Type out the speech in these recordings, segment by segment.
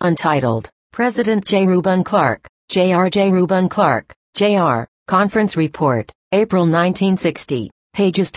Untitled, President J. Reuben Clark, J. Reuben Clark, Jr., Conference Report, April 1960, pages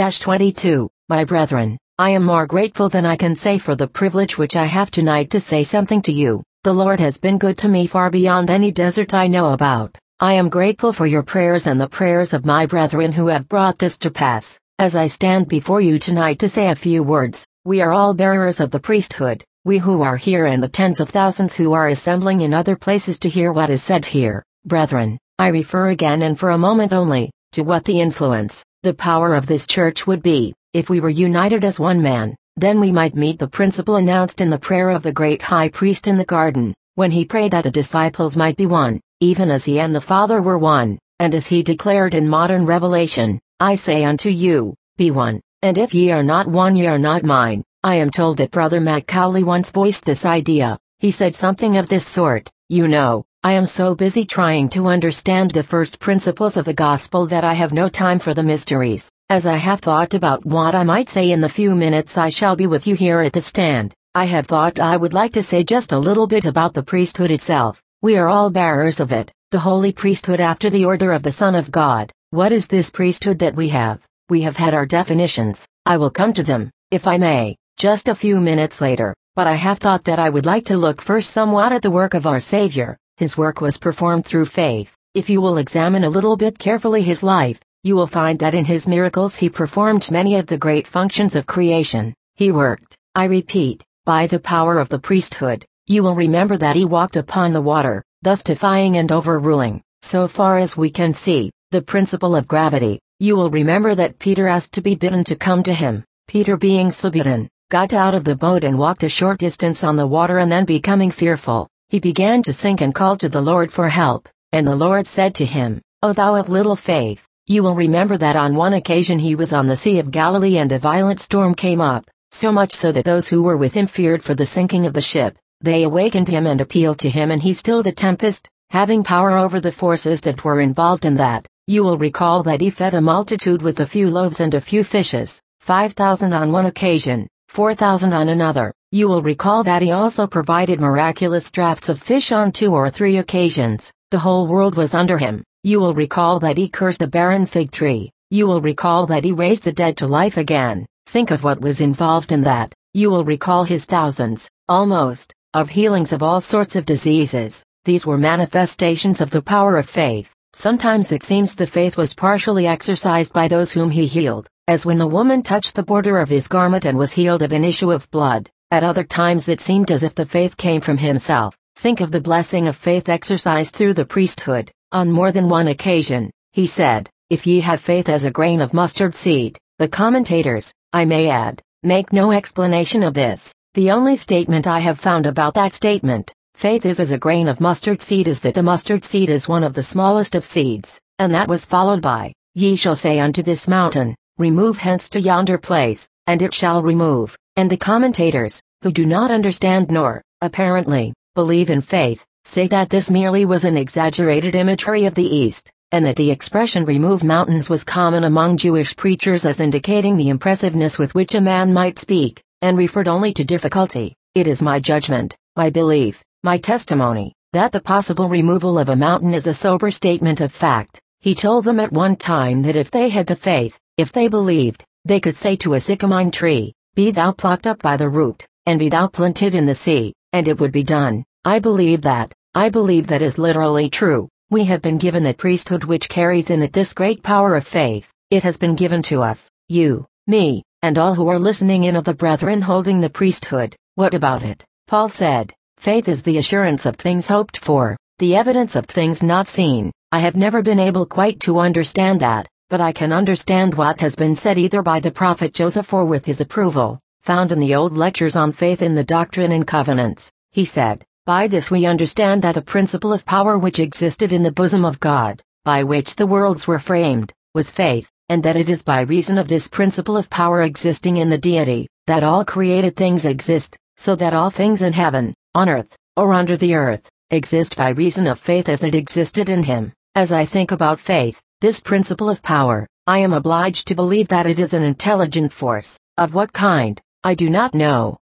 20-22. My brethren, I am more grateful than I can say for the privilege which I have tonight to say something to you. The Lord has been good to me far beyond any desert I know about. I am grateful for your prayers and the prayers of my brethren who have brought this to pass. As I stand before you tonight to say a few words, we are all bearers of the priesthood, we who are here and the tens of thousands who are assembling in other places to hear what is said here. Brethren, I refer again and for a moment only, to what the influence, the power of this church would be, if we were united as one man. Then we might meet the principle announced in the prayer of the great high priest in the garden, when he prayed that the disciples might be one, even as he and the Father were one, and as he declared in modern revelation, I say unto you, be one, and if ye are not one ye are not mine. I am told that Brother Macaulay once voiced this idea. He said something of this sort, you know, I am so busy trying to understand the first principles of the gospel that I have no time for the mysteries. As I have thought about what I might say in the few minutes I shall be with you here at the stand, I have thought I would like to say just a little bit about the priesthood itself. We are all bearers of it, the holy priesthood after the order of the Son of God. What is this priesthood that we have? We have had our definitions. I will come to them, if I may, just a few minutes later, but I have thought that I would like to look first somewhat at the work of our Savior. His work was performed through faith. If you will examine a little bit carefully his life, you will find that in his miracles he performed many of the great functions of creation. He worked, I repeat, by the power of the priesthood. You will remember that he walked upon the water, thus defying and overruling, so far as we can see, the principle of gravity. You will remember that Peter asked to be bidden to come to him. Peter, being so bidden, got out of the boat and walked a short distance on the water, and then becoming fearful, he began to sink and called to the Lord for help. And the Lord said to him, O thou of little faith. You will remember that on one occasion he was on the Sea of Galilee and a violent storm came up, so much so that those who were with him feared for the sinking of the ship. They awakened him and appealed to him, and he stilled the tempest, having power over the forces that were involved in that. You will recall that he fed a multitude with a few loaves and a few fishes, 5,000 on one occasion, 4,000 on another. You will recall that he also provided miraculous draughts of fish on 2 or 3 occasions. The whole world was under him. You will recall that he cursed the barren fig tree. You will recall that he raised the dead to life again. Think of what was involved in that. You will recall his thousands, almost, of healings of all sorts of diseases. These were manifestations of the power of faith. Sometimes it seems the faith was partially exercised by those whom he healed, as when the woman touched the border of his garment and was healed of an issue of blood. At other times it seemed as if the faith came from himself. Think of the blessing of faith exercised through the priesthood. On more than one occasion, he said, if ye have faith as a grain of mustard seed. The commentators, I may add, make no explanation of this. The only statement I have found about that statement, faith is as a grain of mustard seed, is that the mustard seed is one of the smallest of seeds, and that was followed by, ye shall say unto this mountain, remove hence to yonder place, and it shall remove. And the commentators, who do not understand nor, apparently, believe in faith, say that this merely was an exaggerated imagery of the East, and that the expression remove mountains was common among Jewish preachers as indicating the impressiveness with which a man might speak, and referred only to difficulty. It is my judgment, my belief, my testimony, that the possible removal of a mountain is a sober statement of fact. He told them at one time that if they had the faith, if they believed, they could say to a sycamine tree, be thou plucked up by the root, and be thou planted in the sea, and it would be done. I believe that. I believe that is literally true. We have been given that priesthood which carries in it this great power of faith. It has been given to us, you, me, and all who are listening in of the brethren holding the priesthood. What about it? Paul said, faith is the assurance of things hoped for, the evidence of things not seen. I have never been able quite to understand that, but I can understand what has been said either by the prophet Joseph or with his approval, found in the old lectures on faith in the Doctrine and Covenants. He said, by this we understand that the principle of power which existed in the bosom of God, by which the worlds were framed, was faith, and that it is by reason of this principle of power existing in the deity, that all created things exist, so that all things in heaven, on earth, or under the earth, exist by reason of faith as it existed in him. As I think about faith, this principle of power, I am obliged to believe that it is an intelligent force. Of what kind, I do not know.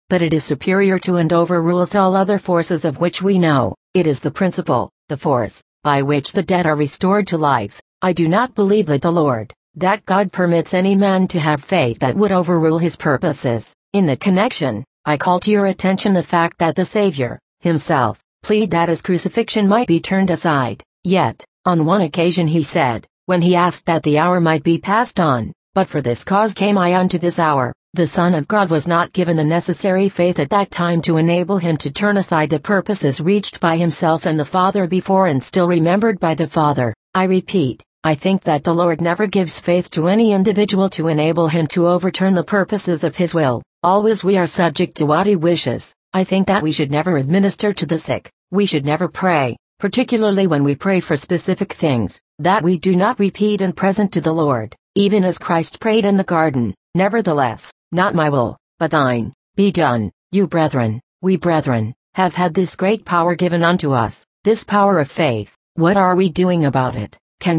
but it is superior to and overrules all other forces of which we know. It is the principle, the force, by which the dead are restored to life. I do not believe that the Lord, that God permits any man to have faith that would overrule his purposes. In the connection, I call to your attention the fact that the Savior, himself, pleaded that his crucifixion might be turned aside. Yet, on one occasion he said, when he asked that the hour might be passed on, "But for this cause came I unto this hour." The Son of God was not given the necessary faith at that time to enable him to turn aside the purposes reached by himself and the Father before and still remembered by the Father. I repeat, I think that the Lord never gives faith to any individual to enable him to overturn the purposes of his will. Always we are subject to what he wishes. I think that we should never administer to the sick. We should never pray, particularly when we pray for specific things, that we do not repeat and present to the Lord, even as Christ prayed in the garden. Nevertheless, not my will, but thine, be done. You brethren, we brethren, have had this great power given unto us, this power of faith. What are we doing about it?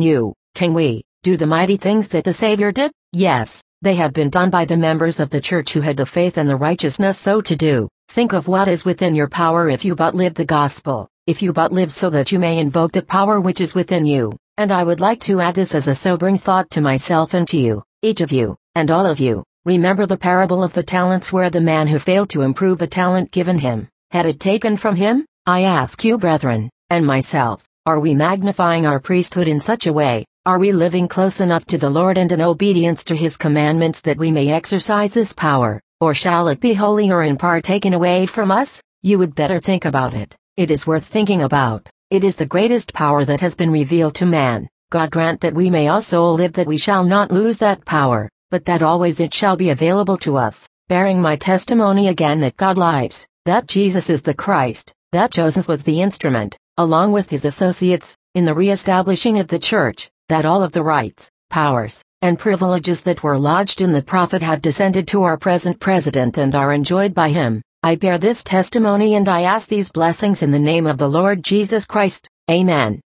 Can we, do the mighty things that the Savior did? Yes, they have been done by the members of the church who had the faith and the righteousness so to do. Think of what is within your power if you but live the gospel, if you but live so that you may invoke the power which is within you. And I would like to add this as a sobering thought to myself and to you, each of you, and all of you. Remember the parable of the talents where the man who failed to improve a talent given him, had it taken from him? I ask you brethren, and myself, are we magnifying our priesthood in such a way? Are we living close enough to the Lord and in obedience to his commandments that we may exercise this power, or shall it be wholly or in part taken away from us? You would better think about it. It is worth thinking about. It is the greatest power that has been revealed to man. God grant that we may also live that we shall not lose that power, but that always it shall be available to us, bearing my testimony again that God lives, that Jesus is the Christ, that Joseph was the instrument, along with his associates, in the re-establishing of the church, that all of the rights, powers, and privileges that were lodged in the prophet have descended to our present president and are enjoyed by him. I bear this testimony and I ask these blessings in the name of the Lord Jesus Christ. Amen.